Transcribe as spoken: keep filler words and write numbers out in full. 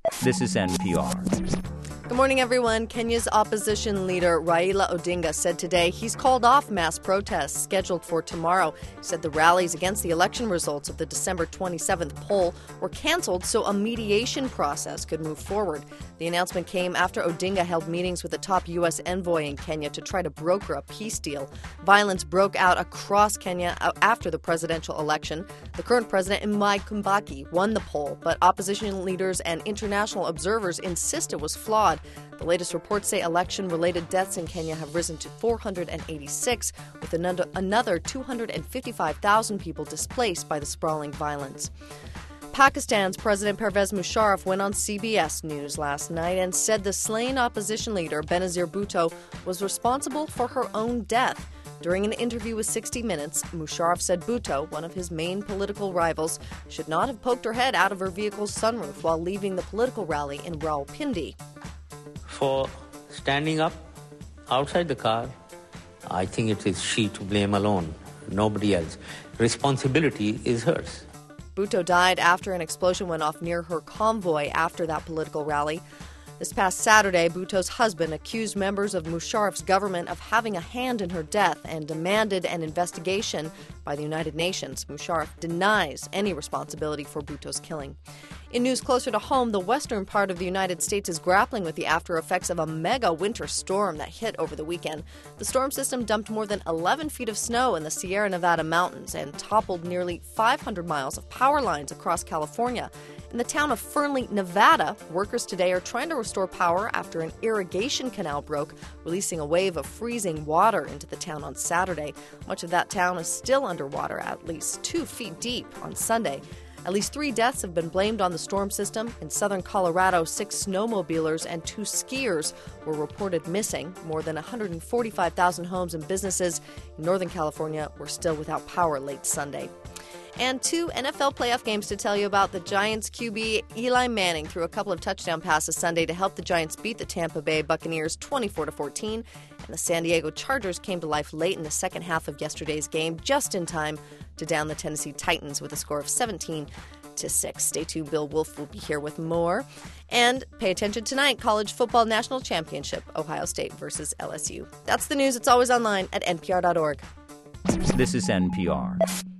This is N P R. Good morning, everyone. Kenya's opposition leader Raila Odinga said today he's called off mass protests scheduled for tomorrow. He said the rallies against the election results of the December twenty-seventh poll were canceled so a mediation process could move forward. The announcement came after Odinga held meetings with a top U S envoy in Kenya to try to broker a peace deal. Violence broke out across Kenya after the presidential election. The current president, Mwai Kibaki, won the poll, but opposition leaders and international observers insist it was flawed. The latest reports say election-related deaths in Kenya have risen to four hundred eighty-six, with another two hundred fifty-five thousand people displaced by the sprawling violence. Pakistan's President Pervez Musharraf went on C B S News last night and said the slain opposition leader Benazir Bhutto was responsible for her own death. During an interview with sixty minutes, Musharraf said Bhutto, one of his main political rivals, should not have poked her head out of her vehicle's sunroof while leaving the political rally in Rawalpindi. For standing up outside the car, I think it is she to blame alone, nobody else. Responsibility is hers. Bhutto died after an explosion went off near her convoy after that political rally. This past Saturday, Bhutto's husband accused members of Musharraf's government of having a hand in her death and demanded an investigation by the United Nations. Musharraf denies any responsibility for Bhutto's killing. In news closer to home, the western part of the United States is grappling with the after effects of a mega winter storm that hit over the weekend. The storm system dumped more than eleven feet of snow in the Sierra Nevada mountains and toppled nearly five hundred miles of power lines across California. In the town of Fernley, Nevada, workers today are trying to restore power after an irrigation canal broke, releasing a wave of freezing water into the town on Saturday. Much of that town is still underwater, at least two feet deep on Sunday. At least three deaths have been blamed on the storm system. In southern Colorado, six snowmobilers and two skiers were reported missing. More than one hundred forty-five thousand homes and businesses in Northern California were still without power late Sunday. And two N F L playoff games to tell you about. The Giants Q B Eli Manning threw a couple of touchdown passes Sunday to help the Giants beat the Tampa Bay Buccaneers twenty-four to fourteen. And the San Diego Chargers came to life late in the second half of yesterday's game, just in time to down the Tennessee Titans with a score of seventeen to six. Stay tuned. Bill Wolf will be here with more. And pay attention tonight, College Football National Championship, Ohio State versus L S U. That's the news. It's always online at N P R dot org. This is N P R.